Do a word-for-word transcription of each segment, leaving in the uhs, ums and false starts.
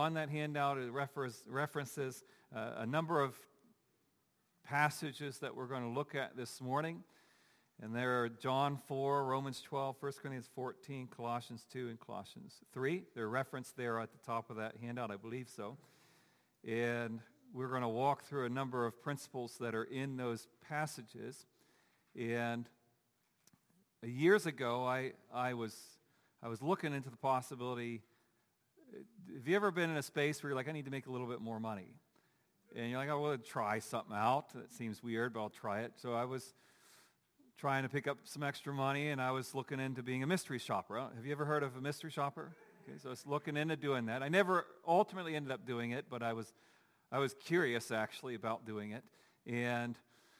On that handout, it reference, references uh, a number of passages that we're going to look at this morning. And there are John four, Romans twelve, First Corinthians fourteen, Colossians two, and Colossians three. They're referenced there at the top of that handout, I believe so. And we're going to walk through a number of principles that are in those passages. And years ago, I, I was I was looking into the possibility. Have you ever been in a space where you're like, I need to make a little bit more money? And you're like, I want to try something out. That seems weird, but I'll try it. So I was trying to pick up some extra money, and I was looking into being a mystery shopper. Have you ever heard of a mystery shopper? Okay, so I was looking into doing that. I never ultimately ended up doing it, but I was I was curious, actually, about doing it. And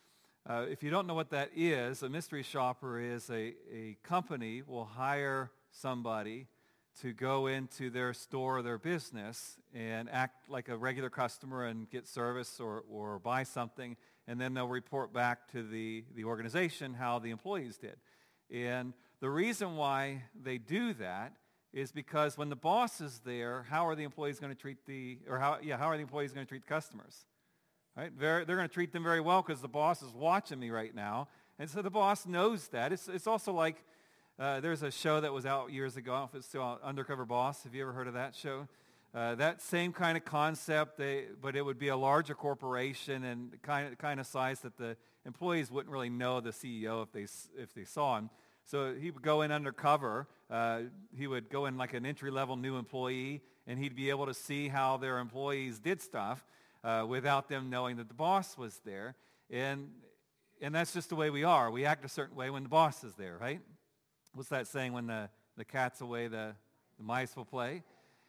uh, if you don't know what that is, a mystery shopper is a, a company will hire somebody to go into their store or their business and act like a regular customer and get service or, or buy something, and then they'll report back to the, the organization how the employees did. And the reason why they do that is because when the boss is there, how are the employees going to treat the, or how, yeah, how are the employees going to treat the customers? Right? They're, they're going to treat them very well because the boss is watching me right now. And so the boss knows that. It's, it's also like, Uh, there's a show that was out years ago. I don't know if it's still out, Undercover Boss. Have you ever heard of that show? Uh, that same kind of concept, they, but it would be a larger corporation and the kind of, kind of size that the employees wouldn't really know the C E O if they if they saw him. So he would go in undercover. Uh, he would go in like an entry-level new employee, and he'd be able to see how their employees did stuff uh, without them knowing that the boss was there. And and that's just the way we are. We act a certain way when the boss is there, right? What's that saying? When the, the cat's away, the, the mice will play.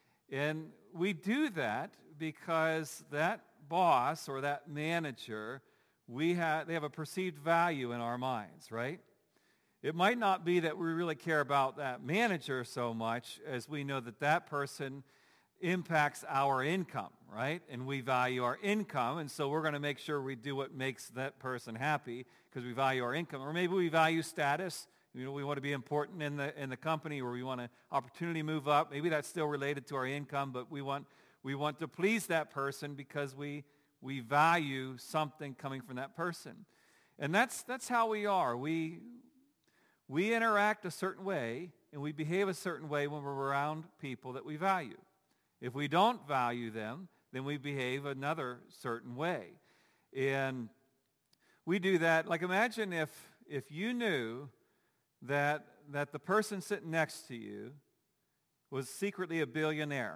And we do that because that boss or that manager, we have, they have a perceived value in our minds, right? It might not be that we really care about that manager so much as we know that that person impacts our income, right? And we value our income, and so we're going to make sure we do what makes that person happy because we value our income. Or maybe we value status. You know, we want to be important in the in the company, or we want an opportunity to move up. Maybe that's still related to our income, but we want we want to please that person because we we value something coming from that person. And that's that's how we are. We we interact a certain way and we behave a certain way when we're around people that we value. If we don't value them, then we behave another certain way. And we do that. Like imagine if if you knew that that the person sitting next to you was secretly a billionaire.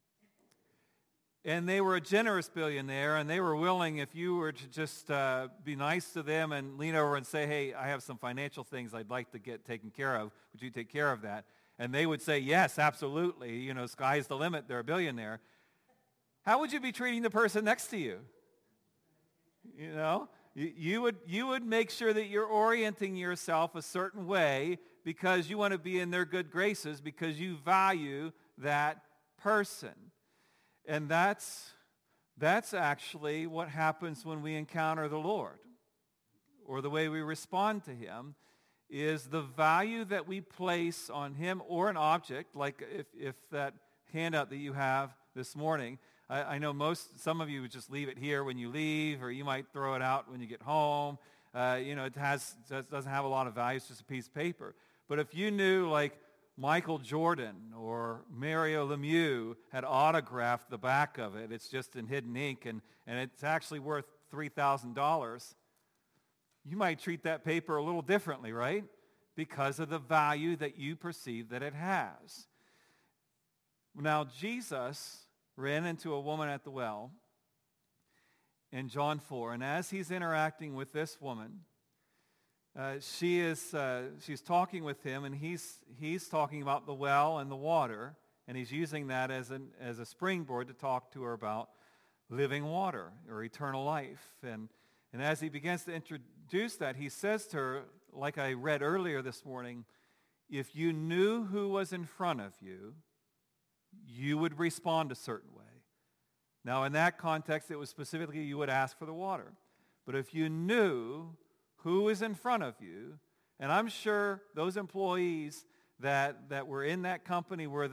And they were a generous billionaire, and they were willing, if you were to just uh, be nice to them and lean over and say, hey, I have some financial things I'd like to get taken care of. Would you take care of that? And they would say, yes, absolutely. You know, sky's the limit. They're a billionaire. How would you be treating the person next to you? You know? You would you would make sure that you're orienting yourself a certain way because you want to be in their good graces because you value that person. And that's that's actually what happens when we encounter the Lord, or the way we respond to him is the value that we place on him or an object, like if, if that handout that you have this morning. I, I know most, some of you would just leave it here when you leave, or you might throw it out when you get home. Uh, you know, it has it doesn't have a lot of value. It's just a piece of paper. But if you knew, like, Michael Jordan or Mario Lemieux had autographed the back of it, it's just in hidden ink, and, and it's actually worth three thousand dollars, you might treat that paper a little differently, right? Because of the value that you perceive that it has. Now, Jesus ran into a woman at the well in John four, and as he's interacting with this woman, uh, she is uh, she's talking with him, and he's he's talking about the well and the water, and he's using that as an as a springboard to talk to her about living water or eternal life. And and as he begins to introduce that, he says to her, like I read earlier this morning, if you knew who was in front of you, you would respond a certain way. Now, in that context, it was specifically you would ask for the water. But if you knew who is in front of you, and I'm sure those employees that, that were in that company where that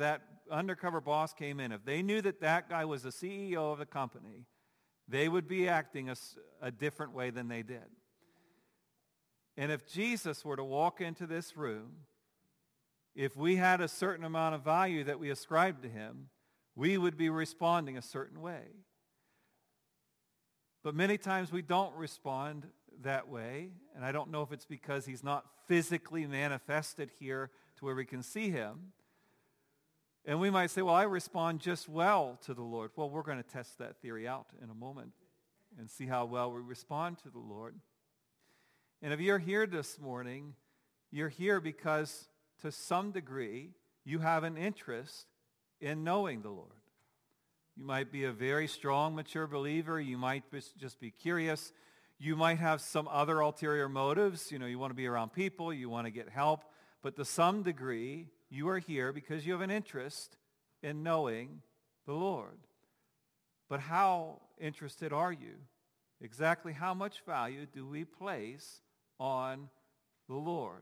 undercover boss came in, if they knew that that guy was the C E O of the company, they would be acting a, a different way than they did. And if Jesus were to walk into this room, if we had a certain amount of value that we ascribed to him, we would be responding a certain way. But many times we don't respond that way, and I don't know if it's because he's not physically manifested here to where we can see him. And we might say, well, I respond just well to the Lord. Well, we're going to test that theory out in a moment and see how well we respond to the Lord. And if you're here this morning, you're here because to some degree you have an interest in knowing the Lord. You might be a very strong, mature believer. You might just be curious. You might have some other ulterior motives. You know, you want to be around people. You want to get help. But to some degree, you are here because you have an interest in knowing the Lord. But how interested are you? Exactly how much value do we place on the Lord?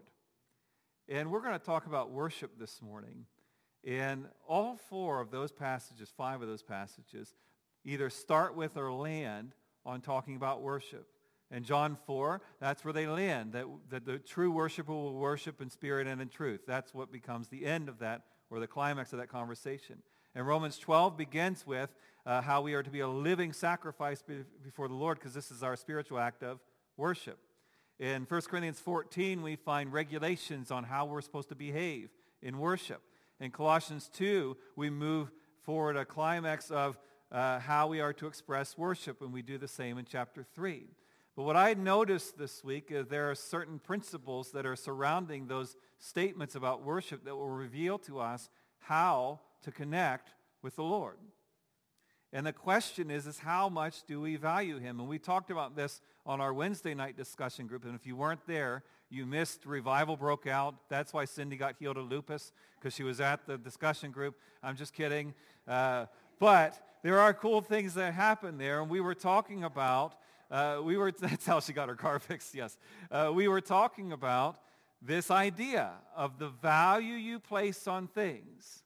And we're going to talk about worship this morning. And all four of those passages, five of those passages, either start with or land on talking about worship. In John four, that's where they land, that, that the true worshiper will worship in spirit and in truth. That's what becomes the end of that, or the climax of that conversation. And Romans twelve begins with uh, how we are to be a living sacrifice be- before the Lord, because this is our spiritual act of worship. In First Corinthians fourteen, we find regulations on how we're supposed to behave in worship. In Colossians two, we move forward a climax of uh, how we are to express worship, and we do the same in chapter three. But what I noticed this week is there are certain principles that are surrounding those statements about worship that will reveal to us how to connect with the Lord. And the question is, is how much do we value him? And we talked about this on our Wednesday night discussion group. And if you weren't there, you missed revival broke out. That's why Cindy got healed of lupus, because she was at the discussion group. I'm just kidding. Uh, but there are cool things that happen there. And we were talking about, uh, we were that's how she got her car fixed, yes. Uh, we were talking about this idea of the value you place on things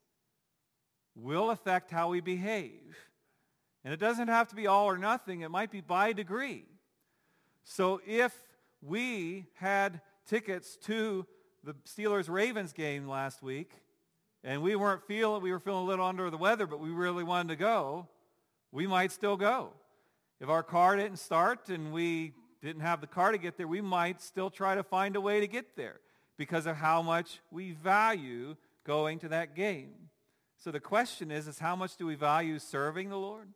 will affect how we behave. And it doesn't have to be all or nothing. It might be by degree. So if we had tickets to the Steelers-Ravens game last week, and we weren't feeling, we were feeling a little under the weather, but we really wanted to go, we might still go. If our car didn't start and we didn't have the car to get there, we might still try to find a way to get there because of how much we value going to that game. So the question is, is how much do we value serving the Lord?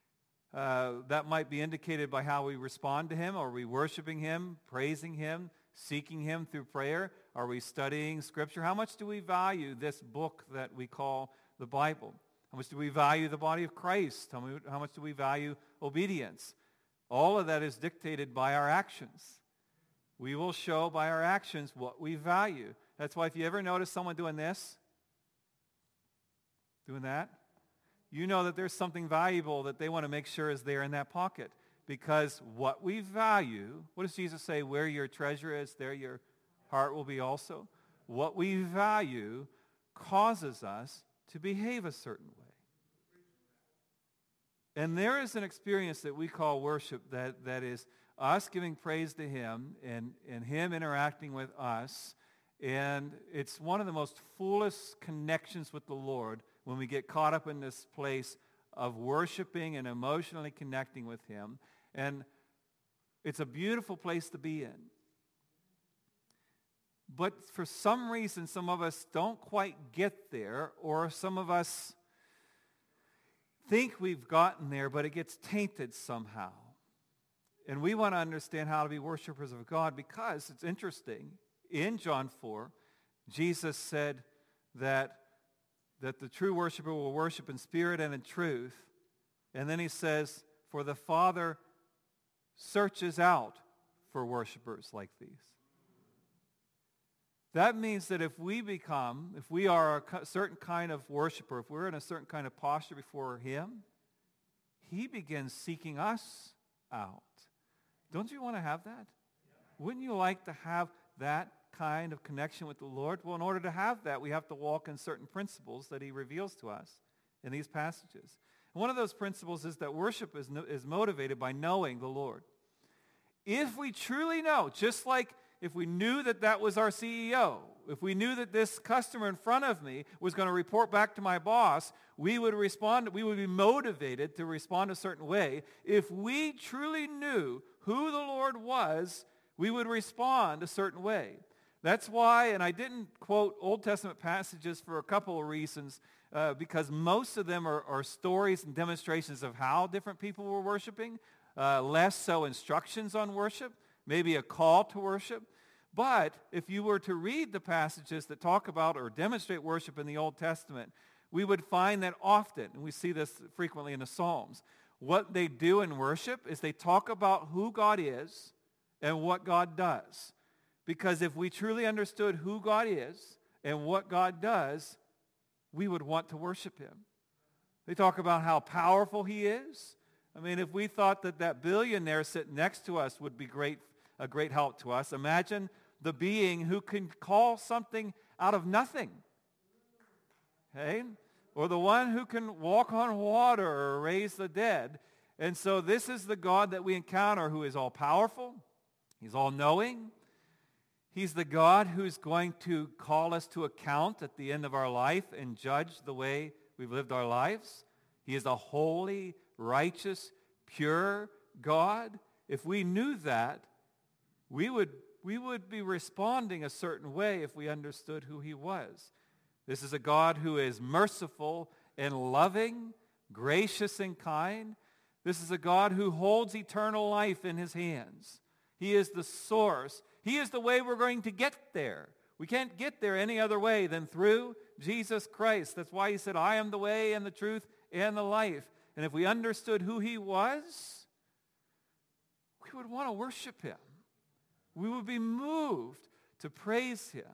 Uh, that might be indicated by how we respond to him. Are we worshiping him, praising him, seeking him through prayer? Are we studying Scripture? How much do we value this book that we call the Bible? How much do we value the body of Christ? How much, how much do we value obedience? All of that is dictated by our actions. We will show by our actions what we value. That's why if you ever notice someone doing this, doing that, you know that there's something valuable that they want to make sure is there in that pocket. Because what we value, what does Jesus say? Where your treasure is, there your heart will be also. What we value causes us to behave a certain way. And there is an experience that we call worship that, that is us giving praise to him and, and him interacting with us. And it's one of the most fullest connections with the Lord when we get caught up in this place of worshiping and emotionally connecting with him. And it's a beautiful place to be in. But for some reason, some of us don't quite get there, or some of us think we've gotten there, but it gets tainted somehow. And we want to understand how to be worshipers of God, because it's interesting. In John four, Jesus said that that the true worshiper will worship in spirit and in truth. And then he says, for the Father searches out for worshipers like these. That means that if we become, if we are a certain kind of worshiper, if we're in a certain kind of posture before him, he begins seeking us out. Don't you want to have that? Wouldn't you like to have that kind of connection with the Lord? Well, in order to have that, we have to walk in certain principles that he reveals to us in these passages. And one of those principles is that worship is, no, is motivated by knowing the Lord. If we truly know, just like if we knew that that was our C E O, if we knew that this customer in front of me was going to report back to my boss, we would respond, we would be motivated to respond a certain way. If we truly knew who the Lord was, we would respond a certain way. That's why, and I didn't quote Old Testament passages for a couple of reasons, uh, because most of them are, are stories and demonstrations of how different people were worshiping, uh, less so instructions on worship, maybe a call to worship. But if you were to read the passages that talk about or demonstrate worship in the Old Testament, we would find that often, and we see this frequently in the Psalms, what they do in worship is they talk about who God is and what God does. Because if we truly understood who God is and what God does, we would want to worship him. They talk about how powerful he is. I mean, if we thought that that billionaire sitting next to us would be great, a great help to us, imagine the being who can call something out of nothing. Okay? Or the one who can walk on water or raise the dead. And so this is the God that we encounter, who is all-powerful. He's all-knowing. He's the God who's going to call us to account at the end of our life and judge the way we've lived our lives. He is a holy, righteous, pure God. If we knew that, we would, we would be responding a certain way if we understood who he was. This is a God who is merciful and loving, gracious and kind. This is a God who holds eternal life in his hands. He is the source. He is the way we're going to get there. We can't get there any other way than through Jesus Christ. That's why he said, I am the way and the truth and the life. And if we understood who he was, we would want to worship him. We would be moved to praise him.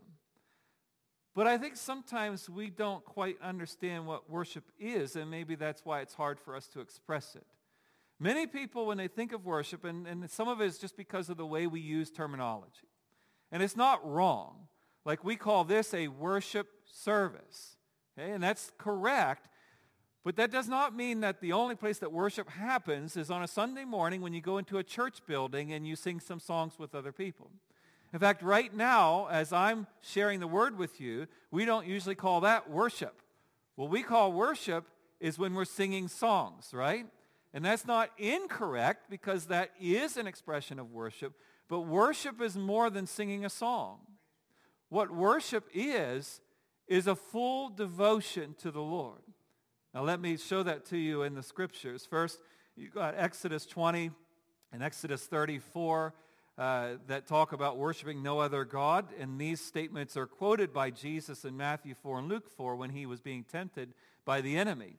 But I think sometimes we don't quite understand what worship is, and maybe that's why it's hard for us to express it. Many people, when they think of worship, and, and some of it is just because of the way we use terminology. And it's not wrong. Like we call this a worship service. Okay? And that's correct. But that does not mean that the only place that worship happens is on a Sunday morning when you go into a church building and you sing some songs with other people. In fact, right now, as I'm sharing the word with you, we don't usually call that worship. What we call worship is when we're singing songs, right? And that's not incorrect, because that is an expression of worship. But worship is more than singing a song. What worship is, is a full devotion to the Lord. Now let me show that to you in the scriptures. First, you've got Exodus twenty and Exodus thirty-four uh, that talk about worshiping no other God. And these statements are quoted by Jesus in Matthew four and Luke four when he was being tempted by the enemy.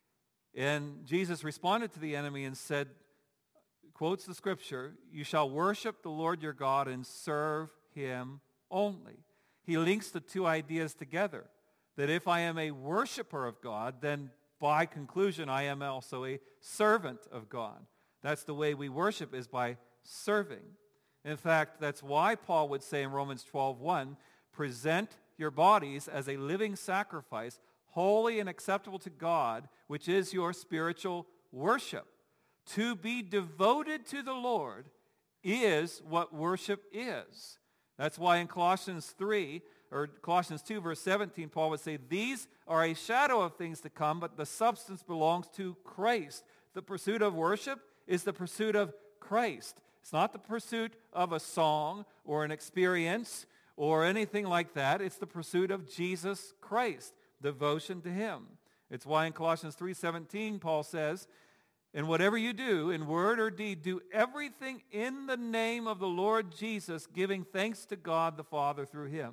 And Jesus responded to the enemy and said, quotes the scripture, you shall worship the Lord your God and serve him only. He links the two ideas together, that if I am a worshiper of God, then by conclusion I am also a servant of God. That's the way we worship, is by serving. In fact, that's why Paul would say in Romans twelve one, present your bodies as a living sacrifice, holy and acceptable to God, which is your spiritual worship. To be devoted to the Lord is what worship is. That's why in Colossians three, or Colossians two, verse seventeen, Paul would say, these are a shadow of things to come, but the substance belongs to Christ. The pursuit of worship is the pursuit of Christ. It's not the pursuit of a song or an experience or anything like that. It's the pursuit of Jesus Christ, devotion to him. It's why in Colossians three seventeen, Paul says, and whatever you do, in word or deed, do everything in the name of the Lord Jesus, giving thanks to God the Father through him.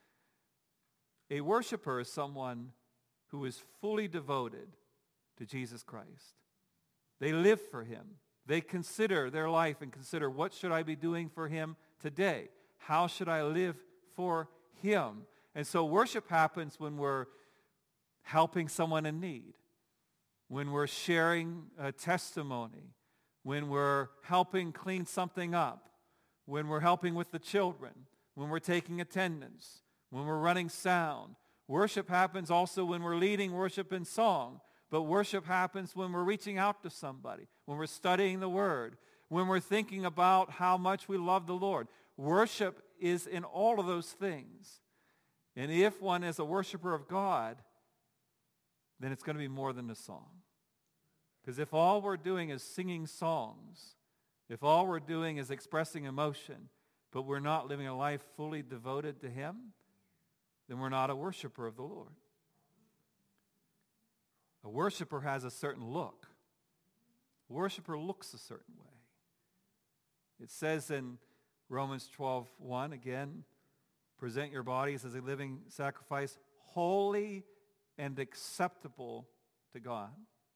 A worshiper is someone who is fully devoted to Jesus Christ. They live for him. They consider their life and consider, what should I be doing for him today? How should I live for him? And so worship happens when we're helping someone in need, when we're sharing a testimony, when we're helping clean something up, when we're helping with the children, when we're taking attendance, when we're running sound. Worship happens also when we're leading worship in song. But worship happens when we're reaching out to somebody, when we're studying the Word, when we're thinking about how much we love the Lord. Worship is in all of those things. And if one is a worshiper of God, then it's going to be more than a song. Because if all we're doing is singing songs, if all we're doing is expressing emotion, but we're not living a life fully devoted to Him, then we're not a worshiper of the Lord. A worshiper has a certain look. A worshiper looks a certain way. It says in Romans twelve one, again, present your bodies as a living sacrifice, holy and acceptable to God.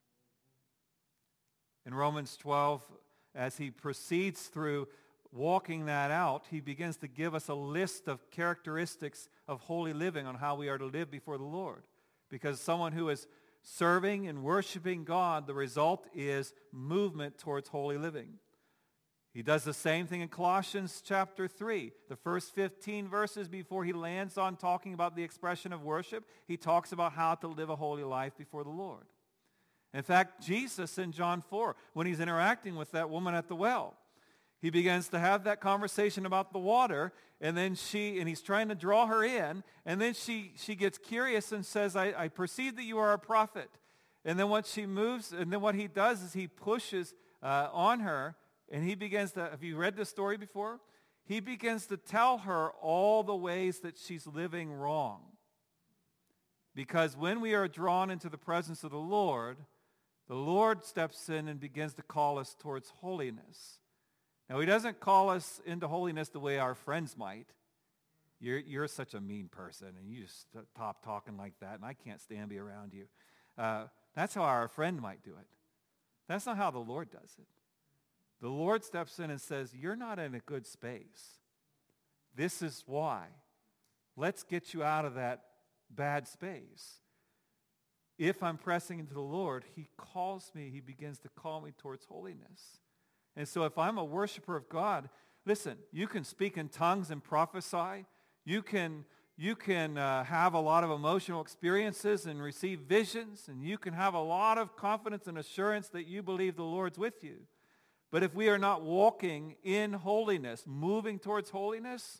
In Romans twelve, as he proceeds through walking that out, he begins to give us a list of characteristics of holy living on how we are to live before the Lord. Because someone who is serving and worshiping God, the result is movement towards holy living. He does the same thing in Colossians chapter three. The first fifteen verses before he lands on talking about the expression of worship, he talks about how to live a holy life before the Lord. In fact, Jesus in John four, when he's interacting with that woman at the well, he begins to have that conversation about the water, and then she, and he's trying to draw her in, and then she, she gets curious and says, I, I perceive that you are a prophet. And then what she moves, and then what he does is he pushes uh, on her, and he begins to, have you read this story before? He begins to tell her all the ways that she's living wrong. Because when we are drawn into the presence of the Lord, the Lord steps in and begins to call us towards holiness. Now, he doesn't call us into holiness the way our friends might. You're, you're such a mean person, and you just stop talking like that, and I can't stand to be around you. Uh, that's how our friend might do it. That's not how the Lord does it. The Lord steps in and says, you're not in a good space. This is why. Let's get you out of that bad space. If I'm pressing into the Lord, he calls me, he begins to call me towards holiness. And so if I'm a worshiper of God, listen, you can speak in tongues and prophesy. You can, you can uh, have a lot of emotional experiences and receive visions, and you can have a lot of confidence and assurance that you believe the Lord's with you. But if we are not walking in holiness, moving towards holiness,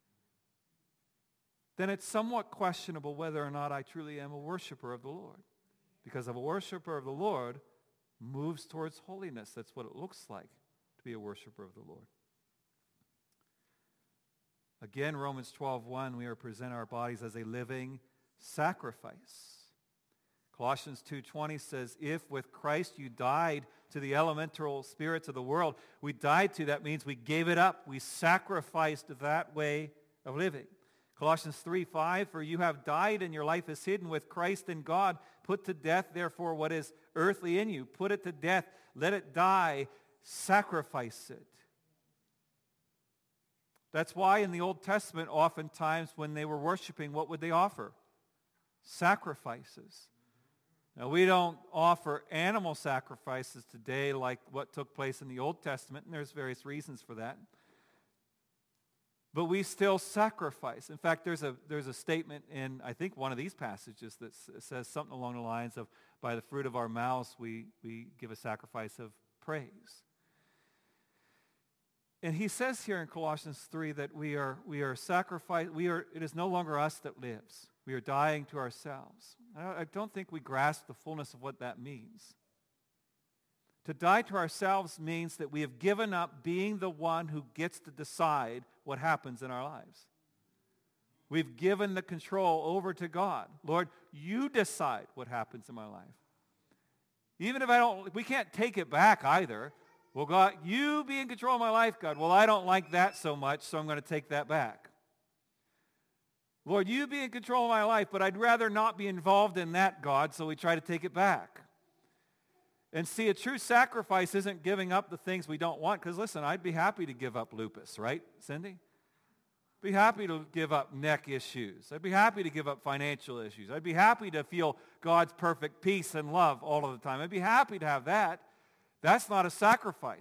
then it's somewhat questionable whether or not I truly am a worshiper of the Lord. Because a worshiper of the Lord moves towards holiness. That's what it looks like to be a worshiper of the Lord. Again, Romans twelve one, we are to present our bodies as a living sacrifice. Colossians two twenty says, if with Christ you died to the elemental spirits of the world, we died to, that means we gave it up. We sacrificed that way of living. Colossians three five, for you have died and your life is hidden with Christ in God. Put to death, therefore, what is earthly in you. Put it to death. Let it die. Sacrifice it. That's why in the Old Testament, oftentimes when they were worshiping, what would they offer? Sacrifices. Now, we don't offer animal sacrifices today like what took place in the Old Testament, and there's various reasons for that. But we still sacrifice. In fact, there's a there's a statement in, I think, one of these passages that s- says something along the lines of, by the fruit of our mouths, we, we give a sacrifice of praise. And he says here in Colossians three that we are we are sacrifice. We are. It is no longer us that lives. We are dying to ourselves. I, I don't think we grasp the fullness of what that means. To die to ourselves means that we have given up being the one who gets to decide what happens in our lives. We've given the control over to God. Lord, you decide what happens in my life. Even if I don't, we can't take it back either. Well, God, you be in control of my life, God. Well, I don't like that so much, so I'm going to take that back. Lord, you be in control of my life, but I'd rather not be involved in that, God, so we try to take it back. And see, a true sacrifice isn't giving up the things we don't want, because listen, I'd be happy to give up lupus, right, Cindy? Be happy to give up neck issues. I'd be happy to give up financial issues. I'd be happy to feel God's perfect peace and love all of the time. I'd be happy to have that. That's not a sacrifice.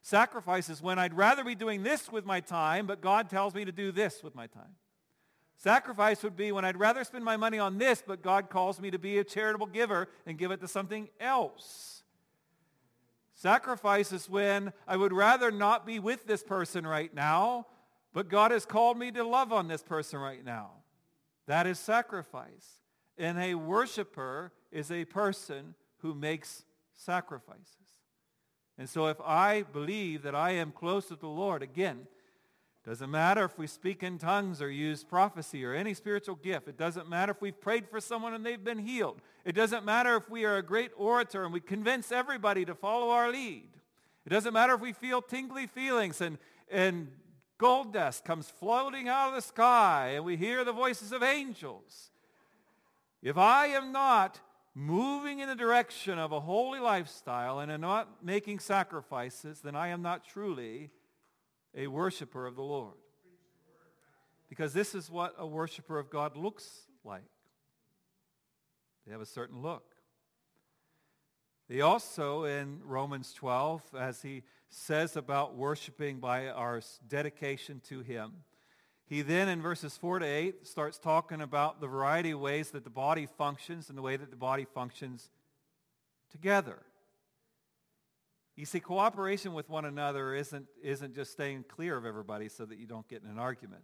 Sacrifice is when I'd rather be doing this with my time, but God tells me to do this with my time. Sacrifice would be when I'd rather spend my money on this, but God calls me to be a charitable giver and give it to something else. Sacrifice is when I would rather not be with this person right now, but God has called me to love on this person right now. That is sacrifice. And a worshiper is a person who makes sacrifices. And so if I believe that I am close to the Lord, again, doesn't matter if we speak in tongues or use prophecy or any spiritual gift. It doesn't matter if we've prayed for someone and they've been healed. It doesn't matter if we are a great orator and we convince everybody to follow our lead. It doesn't matter if we feel tingly feelings and, and gold dust comes floating out of the sky and we hear the voices of angels. If I am not moving in the direction of a holy lifestyle and am not making sacrifices, then I am not truly a worshiper of the Lord. Because this is what a worshiper of God looks like. They have a certain look. They also, in Romans twelve, as he says about worshiping by our dedication to him, he then in verses four to eight starts talking about the variety of ways that the body functions and the way that the body functions together. You see, cooperation with one another isn't, isn't just staying clear of everybody so that you don't get in an argument.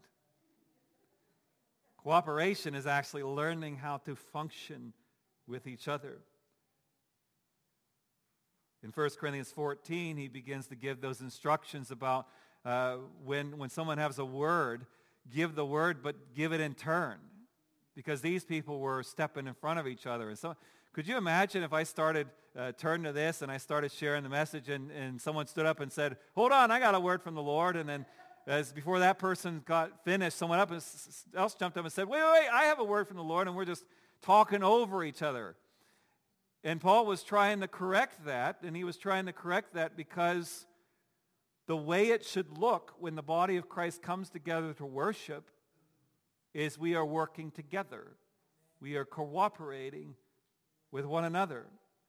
Cooperation is actually learning how to function with each other. In First Corinthians fourteen, he begins to give those instructions about uh, when, when someone has a word, give the word, but give it in turn. Because these people were stepping in front of each other. And so, could you imagine if I started uh, turning to this and I started sharing the message and, and someone stood up and said, hold on, I got a word from the Lord. And then as before that person got finished, someone else jumped up and said, wait, wait, wait, I have a word from the Lord. And we're just talking over each other. And Paul was trying to correct that. And he was trying to correct that because the way it should look when the body of Christ comes together to worship is we are working together. We are cooperating with one another.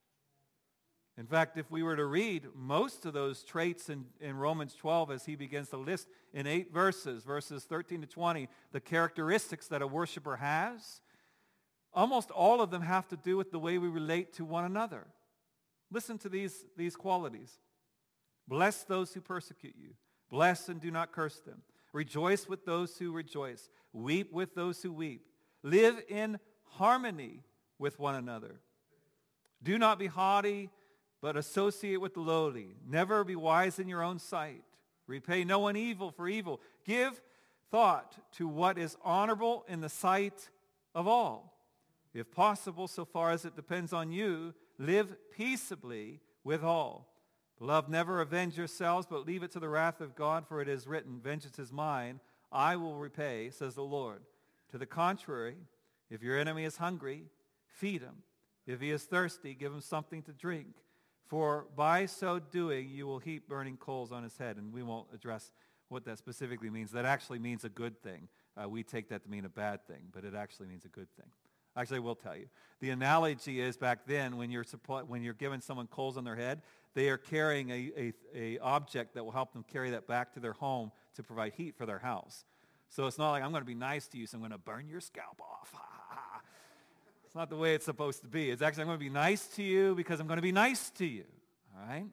In fact, if we were to read most of those traits in, in Romans twelve as he begins to list in eight verses, verses thirteen to twenty, the characteristics that a worshiper has, almost all of them have to do with the way we relate to one another. Listen to these, these qualities. Bless those who persecute you. Bless and do not curse them. Rejoice with those who rejoice. Weep with those who weep. Live in harmony with one another. Do not be haughty, but associate with the lowly. Never be wise in your own sight. Repay no one evil for evil. Give thought to what is honorable in the sight of all. If possible, so far as it depends on you, live peaceably with all. Beloved, never avenge yourselves, but leave it to the wrath of God, for it is written, vengeance is mine, I will repay, says the Lord. To the contrary, if your enemy is hungry, feed him. If he is thirsty, give him something to drink. For by so doing, you will heap burning coals on his head. And we won't address what that specifically means. That actually means a good thing. Uh, we take that to mean a bad thing, but it actually means a good thing. Actually, I will tell you. The analogy is back then when you're supply, when you're giving someone coals on their head, they are carrying a, a, a object that will help them carry that back to their home to provide heat for their house. So it's not like I'm going to be nice to you, so I'm going to burn your scalp off. It's not the way it's supposed to be. It's actually I'm going to be nice to you because I'm going to be nice to you. All right?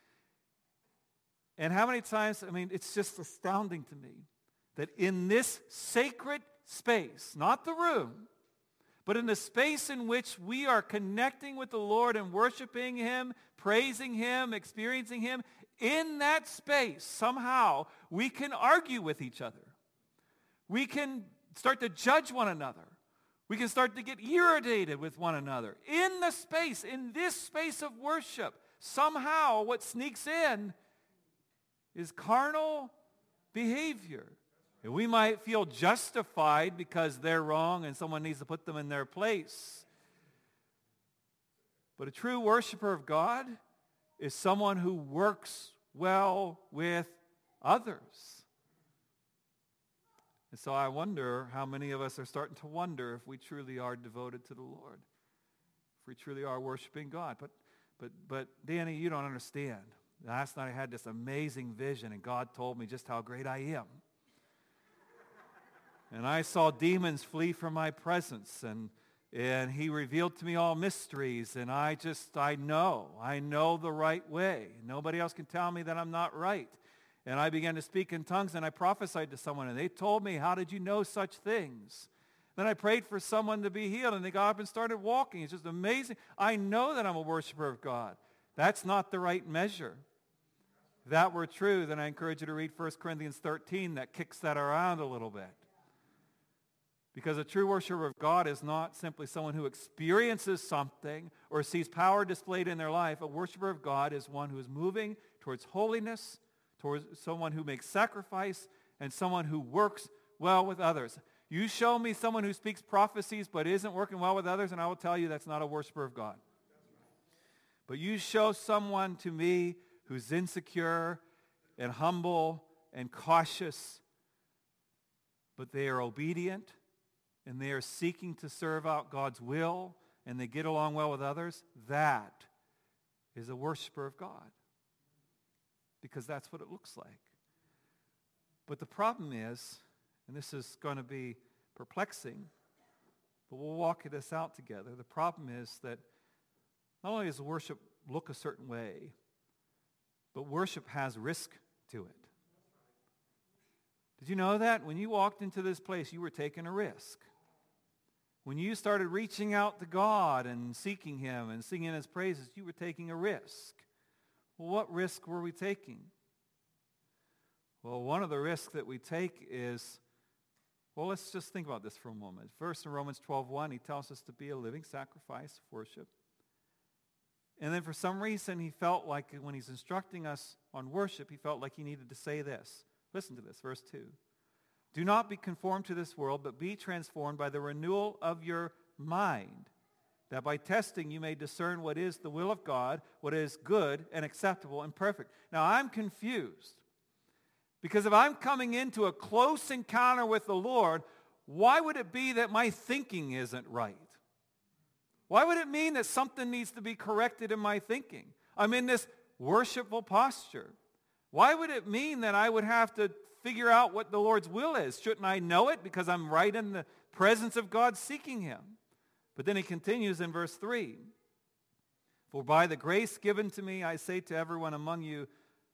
And how many times, I mean, it's just astounding to me that in this sacred space, not the room, but in the space in which we are connecting with the Lord and worshiping him, praising him, experiencing him, in that space, somehow, we can argue with each other. We can start to judge one another. We can start to get irritated with one another. In the space, in this space of worship, somehow what sneaks in is carnal behavior. And we might feel justified because they're wrong and someone needs to put them in their place. But a true worshiper of God is someone who works well with others. And so I wonder how many of us are starting to wonder if we truly are devoted to the Lord, if we truly are worshiping God. But, but, but Danny, you don't understand. Last night I had this amazing vision, and God told me just how great I am. And I saw demons flee from my presence, and and he revealed to me all mysteries, and I just, I know, I know the right way. Nobody else can tell me that I'm not right. And I began to speak in tongues, and I prophesied to someone, and they told me, how did you know such things? Then I prayed for someone to be healed, and they got up and started walking. It's just amazing. I know that I'm a worshiper of God. That's not the right measure. If that were true, then I encourage you to read First Corinthians thirteen. That kicks that around a little bit. Because a true worshiper of God is not simply someone who experiences something or sees power displayed in their life. A worshiper of God is one who is moving towards holiness, towards someone who makes sacrifice, and someone who works well with others. You show me someone who speaks prophecies but isn't working well with others, and I will tell you that's not a worshiper of God. But you show someone to me who's insecure and humble and cautious, but they are obedient, and they are seeking to serve out God's will, and they get along well with others, that is a worshiper of God. Because that's what it looks like. But the problem is, and this is going to be perplexing, but we'll walk this out together. The problem is that not only does worship look a certain way, but worship has risk to it. Did you know that? When you walked into this place, you were taking a risk. When you started reaching out to God and seeking him and singing his praises, you were taking a risk. Well, what risk were we taking? Well, one of the risks that we take is, well, let's just think about this for a moment. First, in Romans twelve one, he tells us to be a living sacrifice of worship. And then for some reason, he felt like when he's instructing us on worship, he felt like he needed to say this. Listen to this, verse two. Do not be conformed to this world, but be transformed by the renewal of your mind, that by testing you may discern what is the will of God, what is good and acceptable and perfect. Now, I'm confused, because if I'm coming into a close encounter with the Lord, why would it be that my thinking isn't right? Why would it mean that something needs to be corrected in my thinking? I'm in this worshipful posture. Why would it mean that I would have to figure out what the Lord's will is? Shouldn't I know it because I'm right in the presence of God seeking him? But then he continues in verse three. For by the grace given to me, I say to everyone among you.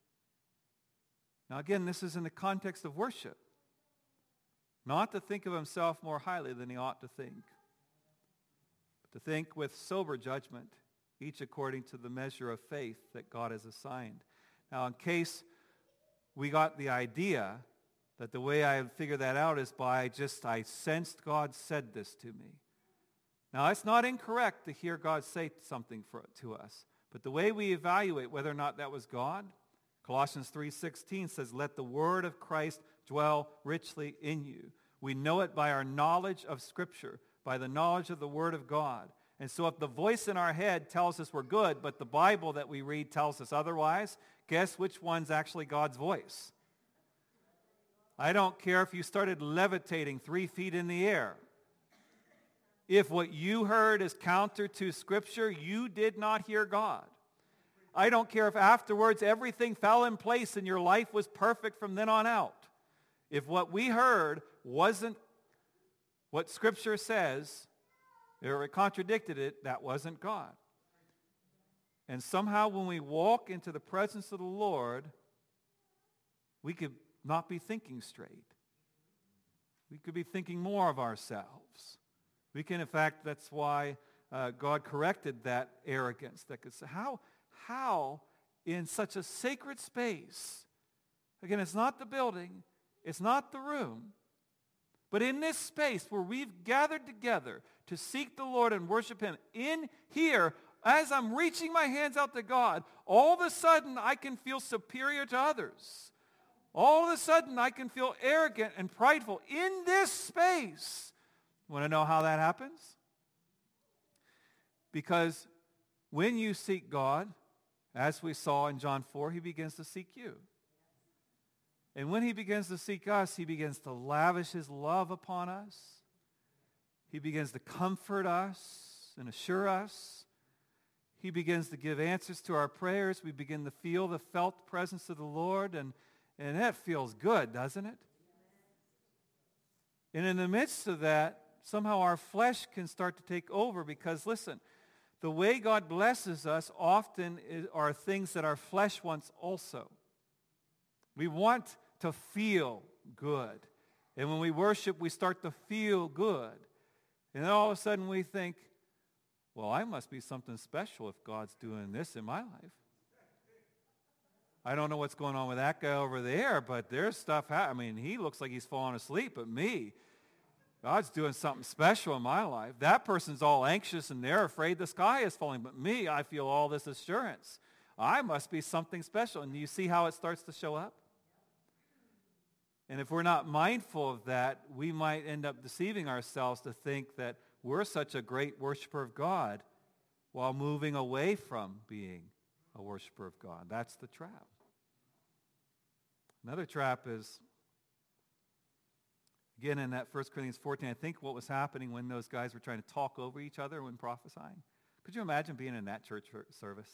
Now again, this is in the context of worship. Not to think of himself more highly than he ought to think, but to think with sober judgment, each according to the measure of faith that God has assigned. Now, in case we got the idea that the way I figure that out is by just, I sensed God said this to me. Now, it's not incorrect to hear God say something for, to us. But the way we evaluate whether or not that was God, Colossians three sixteen says, let the word of Christ dwell richly in you. We know it by our knowledge of Scripture, by the knowledge of the Word of God. And so if the voice in our head tells us we're good, but the Bible that we read tells us otherwise, guess which one's actually God's voice? I don't care if you started levitating three feet in the air. If what you heard is counter to Scripture, you did not hear God. I don't care if afterwards everything fell in place and your life was perfect from then on out. If what we heard wasn't what Scripture says, or it contradicted it, that wasn't God. And somehow when we walk into the presence of the Lord, we could not be thinking straight. We could be thinking more of ourselves. We can, in fact, that's why uh, God corrected that arrogance. That could say, how, how in such a sacred space, again, it's not the building, it's not the room, but in this space where we've gathered together to seek the Lord and worship him, in here, as I'm reaching my hands out to God, all of a sudden I can feel superior to others. All of a sudden I can feel arrogant and prideful in this space. Want to know how that happens? Because when you seek God, as we saw in John four, he begins to seek you. And when he begins to seek us, he begins to lavish his love upon us. He begins to comfort us and assure us. He begins to give answers to our prayers. We begin to feel the felt presence of the Lord, and, and that feels good, doesn't it? And in the midst of that, somehow our flesh can start to take over because, listen, the way God blesses us often is, are things that our flesh wants also. We want to feel good. And when we worship, we start to feel good. And then all of a sudden we think, well, I must be something special if God's doing this in my life. I don't know what's going on with that guy over there, but there's stuff ha- I mean, he looks like he's falling asleep, but me, God's doing something special in my life. That person's all anxious and they're afraid the sky is falling, but me, I feel all this assurance. I must be something special. And you see how it starts to show up? And if we're not mindful of that, we might end up deceiving ourselves to think that we're such a great worshiper of God while moving away from being a worshiper of God. That's the trap. Another trap is, again, in that First Corinthians fourteen, I think what was happening when those guys were trying to talk over each other when prophesying. Could you imagine being in that church service?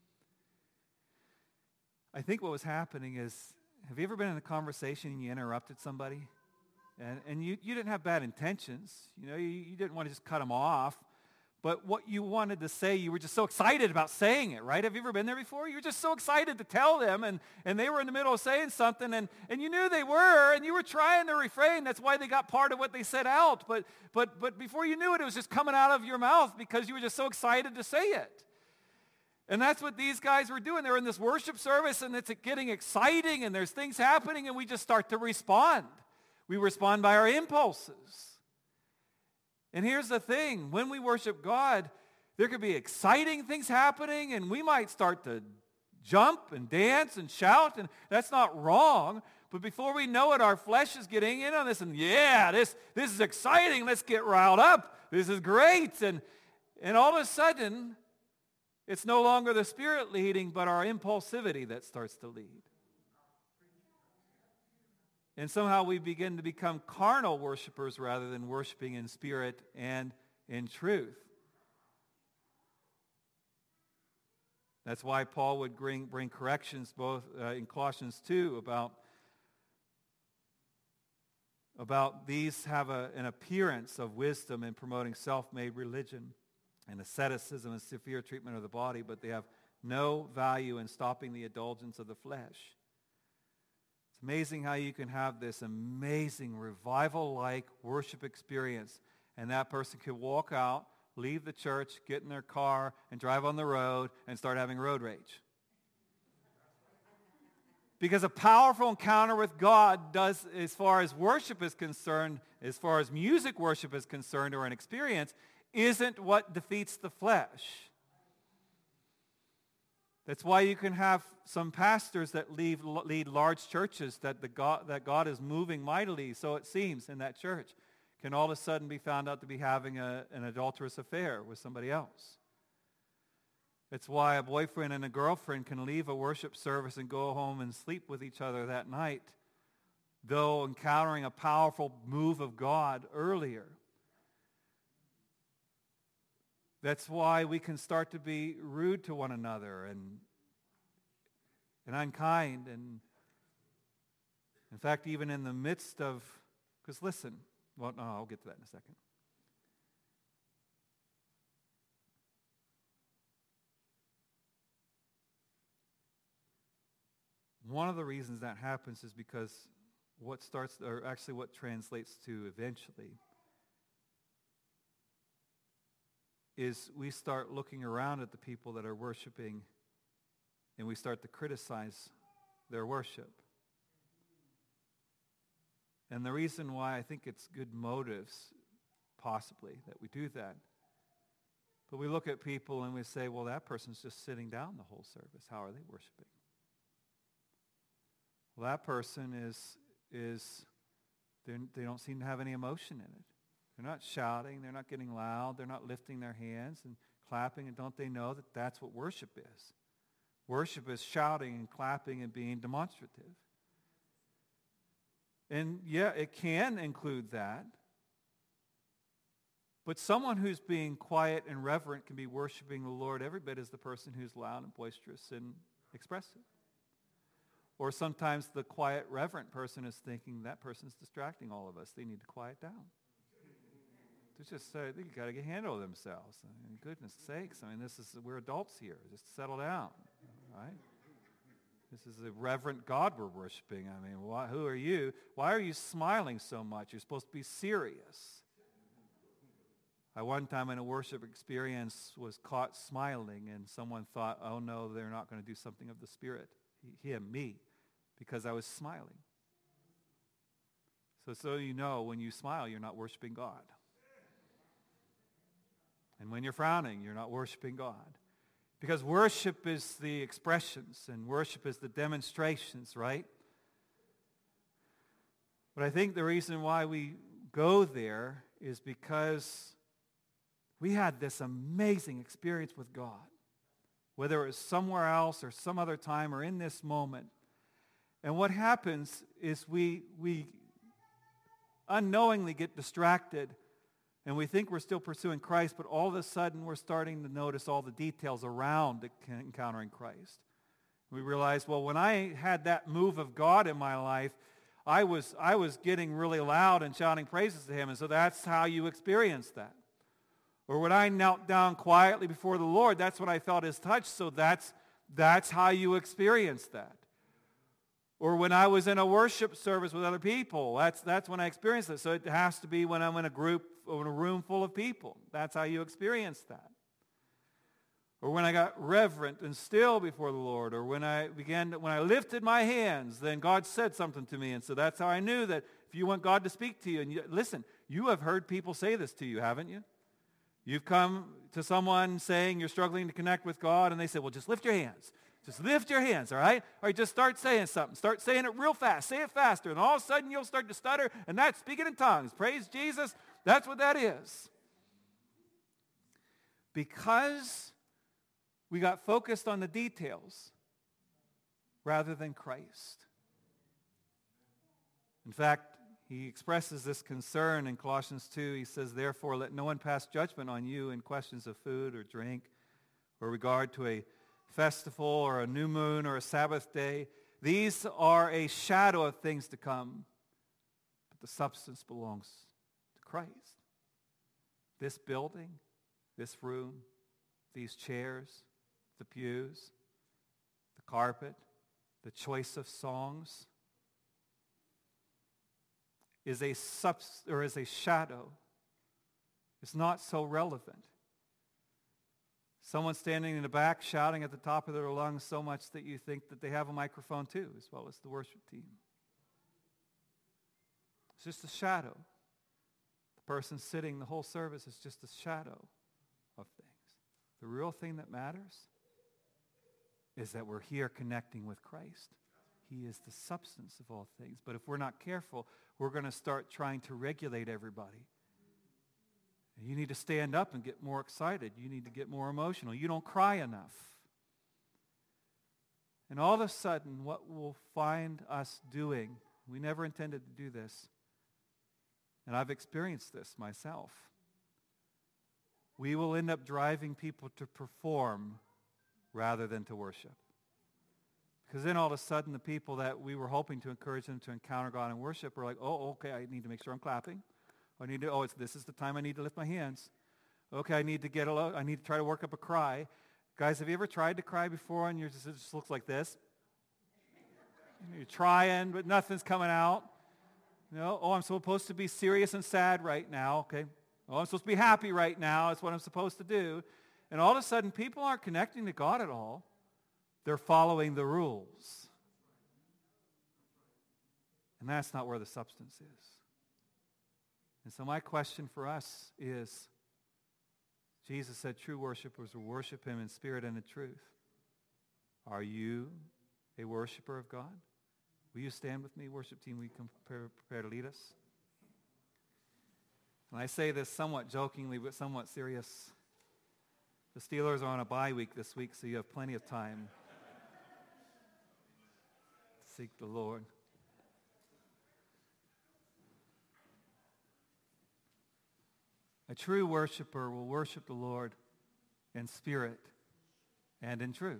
I think what was happening is, have you ever been in a conversation and you interrupted somebody? And, and you, you didn't have bad intentions. You know, you, you didn't want to just cut them off. But what you wanted to say, you were just so excited about saying it, right? Have you ever been there before? You were just so excited to tell them, and, and they were in the middle of saying something, and, and you knew they were, and you were trying to refrain. That's why they got part of what they said out. But, but, but before you knew it, it was just coming out of your mouth because you were just so excited to say it. And that's what these guys were doing. They're in this worship service, and it's getting exciting, and there's things happening, and we just start to respond. We respond by our impulses. And here's the thing. When we worship God, there could be exciting things happening, and we might start to jump and dance and shout, and that's not wrong. But before we know it, our flesh is getting in on this, and yeah, this, this is exciting. Let's get riled up. This is great. And, and all of a sudden, it's no longer the Spirit leading, but our impulsivity that starts to lead. And somehow we begin to become carnal worshipers rather than worshiping in spirit and in truth. That's why Paul would bring, bring corrections both uh, in Colossians two about, about these have a, an appearance of wisdom in promoting self-made religion and asceticism and severe treatment of the body, but they have no value in stopping the indulgence of the flesh. It's amazing how you can have this amazing revival-like worship experience, and that person could walk out, leave the church, get in their car, and drive on the road and start having road rage. Because a powerful encounter with God does, as far as worship is concerned, as far as music worship is concerned or an experience, isn't what defeats the flesh. That's why you can have some pastors that lead, lead large churches that, the God, that God is moving mightily, so it seems, in that church, can all of a sudden be found out to be having a, an adulterous affair with somebody else. It's why a boyfriend and a girlfriend can leave a worship service and go home and sleep with each other that night, though encountering a powerful move of God earlier. That's why we can start to be rude to one another and, and unkind. And in fact, even in the midst of, because listen, well, no, I'll get to that in a second. One of the reasons that happens is because what starts, or actually what translates to eventually, is we start looking around at the people that are worshiping and we start to criticize their worship. And the reason why I think it's good motives, possibly, that we do that. But we look at people and we say, well, that person's just sitting down the whole service. How are they worshiping? Well, that person is, is they don't seem to have any emotion in it. They're not shouting. They're not getting loud. They're not lifting their hands and clapping. And don't they know that that's what worship is? Worship is shouting and clapping and being demonstrative. And yeah, it can include that. But someone who's being quiet and reverent can be worshiping the Lord every bit as the person who's loud and boisterous and expressive. Or sometimes the quiet, reverent person is thinking that person's distracting all of us. They need to quiet down. It's just, uh, they've got to get handle themselves. I mean, goodness sakes, I mean, this is, we're adults here. Just settle down, right? This is a reverent God we're worshiping. I mean, why, who are you? Why are you smiling so much? You're supposed to be serious. I one time in a worship experience was caught smiling, and someone thought, oh no, they're not going to do something of the Spirit. Him, me, because I was smiling. So, so you know, when you smile, you're not worshiping God. And when you're frowning, you're not worshiping God. Because worship is the expressions, and worship is the demonstrations, right? But I think the reason why we go there is because we had this amazing experience with God. Whether it was somewhere else or some other time or in this moment. And what happens is we, we unknowingly get distracted and we think we're still pursuing Christ, but all of a sudden we're starting to notice all the details around encountering Christ. We realize, well, when I had that move of God in my life, I was, I was getting really loud and shouting praises to him, and so that's how you experience that. Or when I knelt down quietly before the Lord, that's when I felt his touch, so that's, that's how you experience that. Or when I was in a worship service with other people, that's, that's when I experienced it. So it has to be when I'm in a group or in a room full of people. That's how you experience that. Or when I got reverent and still before the Lord, or when I began, to, when I lifted my hands, then God said something to me. And so that's how I knew that if you want God to speak to you, and you, listen, you have heard people say this to you, haven't you? You've come to someone saying you're struggling to connect with God, and they say, well, just lift your hands. Just lift your hands, all right? Or just start saying something. Start saying it real fast. Say it faster. And all of a sudden, you'll start to stutter, and that's speaking in tongues. Praise Jesus. That's what that is. Because we got focused on the details rather than Christ. In fact, he expresses this concern in Colossians two. He says, therefore, let no one pass judgment on you in questions of food or drink or regard to a festival or a new moon or a Sabbath day. These are a shadow of things to come, but the substance belongs to Christ. This building, this room, these chairs, the pews, the carpet, the choice of songs, is a subs- or is a shadow. It's not so relevant. Someone standing in the back shouting at the top of their lungs so much that you think that they have a microphone too, as well as the worship team. It's just a shadow. The person sitting the whole service is just a shadow of things. The real thing that matters is that we're here connecting with Christ. He is the substance of all things. But if we're not careful, we're going to start trying to regulate everybody. You need to stand up and get more excited. You need to get more emotional. You don't cry enough. And all of a sudden, what we'll find us doing, we never intended to do this, and I've experienced this myself, we will end up driving people to perform rather than to worship. Because then all of a sudden, the people that we were hoping to encourage them to encounter God and worship are like, oh, okay, I need to make sure I'm clapping. I need to, oh, it's, this is the time I need to lift my hands. Okay, I need to get a, lo- I need to try to work up a cry. Guys, have you ever tried to cry before and you're just, it just looks like this? You're trying, but nothing's coming out. You know, oh, I'm supposed to be serious and sad right now. Okay. Oh, I'm supposed to be happy right now. That's what I'm supposed to do. And all of a sudden, people aren't connecting to God at all. They're following the rules. And that's not where the substance is. And so my question for us is, Jesus said true worshipers will worship him in spirit and in truth. Are you a worshiper of God? Will you stand with me, worship team? Will you come prepare, prepare to lead us? And I say this somewhat jokingly, but somewhat serious. The Steelers are on a bye week this week, so you have plenty of time to seek the Lord. I A true worshiper will worship the Lord in spirit and in truth.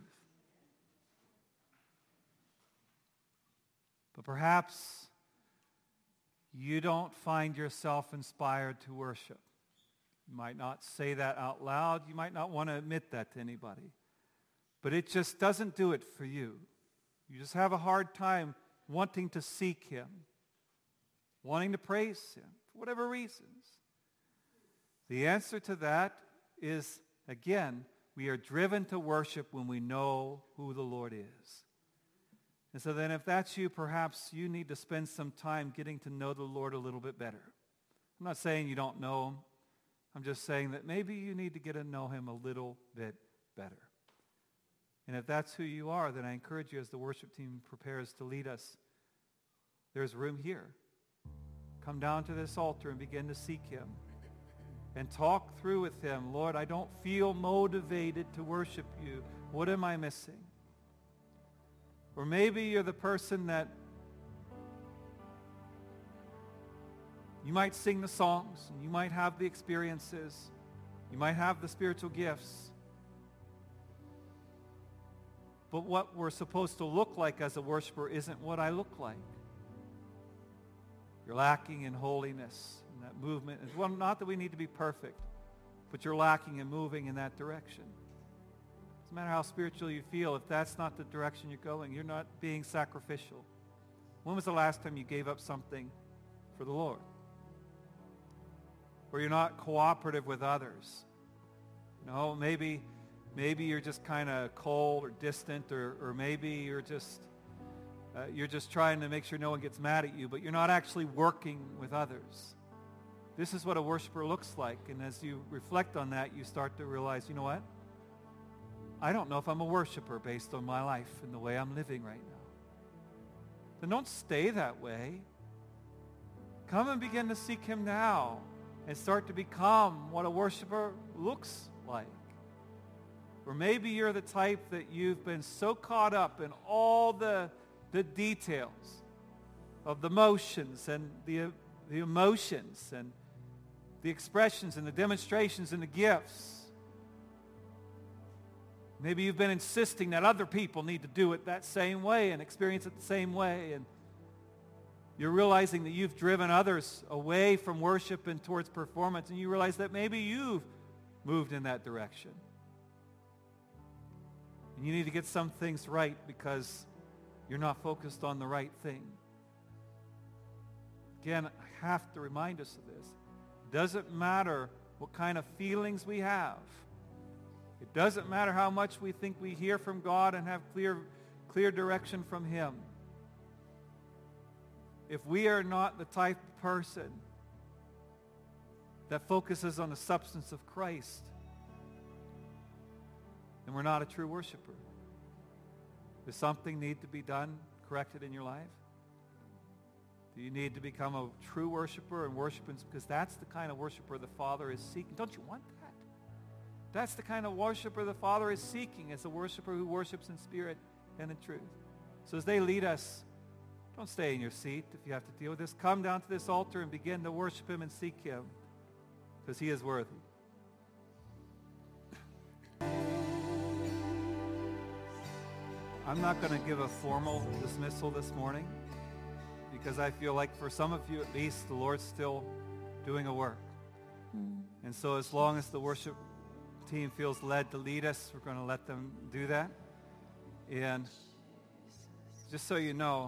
But perhaps you don't find yourself inspired to worship. You might not say that out loud. You might not want to admit that to anybody. But it just doesn't do it for you. You just have a hard time wanting to seek him, wanting to praise him for whatever reasons. The answer to that is, again, we are driven to worship when we know who the Lord is. And so then if that's you, perhaps you need to spend some time getting to know the Lord a little bit better. I'm not saying you don't know him. I'm just saying that maybe you need to get to know him a little bit better. And if that's who you are, then I encourage you as the worship team prepares to lead us, there's room here. Come down to this altar and begin to seek him. And talk through with him, Lord, I don't feel motivated to worship you. What am I missing? Or maybe you're the person that you might sing the songs, and you might have the experiences, you might have the spiritual gifts. But what we're supposed to look like as a worshiper isn't what I look like. You're lacking in holiness, in that movement. Well, not that we need to be perfect, but you're lacking in moving in that direction. Doesn't matter how spiritual you feel, if that's not the direction you're going, you're not being sacrificial. When was the last time you gave up something for the Lord? Or you're not cooperative with others. You know, maybe, maybe you're just kind of cold or distant, or, or maybe you're just, uh, you're just trying to make sure no one gets mad at you, but you're not actually working with others. This is what a worshiper looks like. And as you reflect on that, you start to realize, you know what? I don't know if I'm a worshiper based on my life and the way I'm living right now. Then don't stay that way. Come and begin to seek him now and start to become what a worshiper looks like. Or maybe you're the type that you've been so caught up in all the, the details of the motions and the, the emotions and the expressions and the demonstrations and the gifts. Maybe you've been insisting that other people need to do it that same way and experience it the same way. And you're realizing that you've driven others away from worship and towards performance. And you realize that maybe you've moved in that direction. And you need to get some things right because you're not focused on the right thing. Again, I have to remind us of this. It doesn't matter what kind of feelings we have. It doesn't matter how much we think we hear from God and have clear, clear direction from him. If we are not the type of person that focuses on the substance of Christ, then we're not a true worshiper. Does something need to be done, corrected in your life? Do you need to become a true worshiper and worship? Because that's the kind of worshiper the Father is seeking. Don't you want that? That's the kind of worshiper the Father is seeking, as a worshiper who worships in spirit and in truth. So as they lead us, don't stay in your seat if you have to deal with this. Come down to this altar and begin to worship him and seek him, because he is worthy. I'm not going to give a formal dismissal this morning, because I feel like for some of you at least, the Lord's still doing a work. And so as long as the worship team feels led to lead us, we're going to let them do that. And just so you know,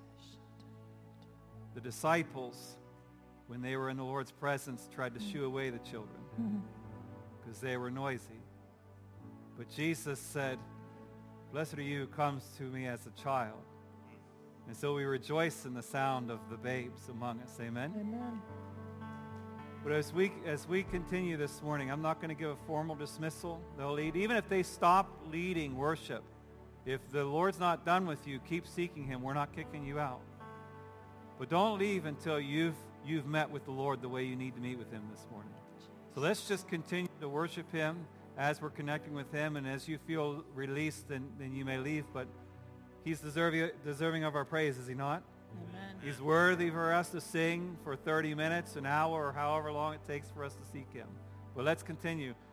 the disciples, when they were in the Lord's presence, tried to shoo away the children because they were noisy. But Jesus said, "Blessed are you who comes to me as a child." And so we rejoice in the sound of the babes among us. Amen? Amen. But as we as we continue this morning, I'm not going to give a formal dismissal. They'll lead. Even if they stop leading worship, if the Lord's not done with you, keep seeking him. We're not kicking you out. But don't leave until you've you've met with the Lord the way you need to meet with him this morning. So let's just continue to worship him as we're connecting with him. And as you feel released, then, then you may leave. But he's deserving, deserving of our praise, is he not? Amen. He's worthy for us to sing for thirty minutes, an hour, or however long it takes for us to seek him. But let's continue.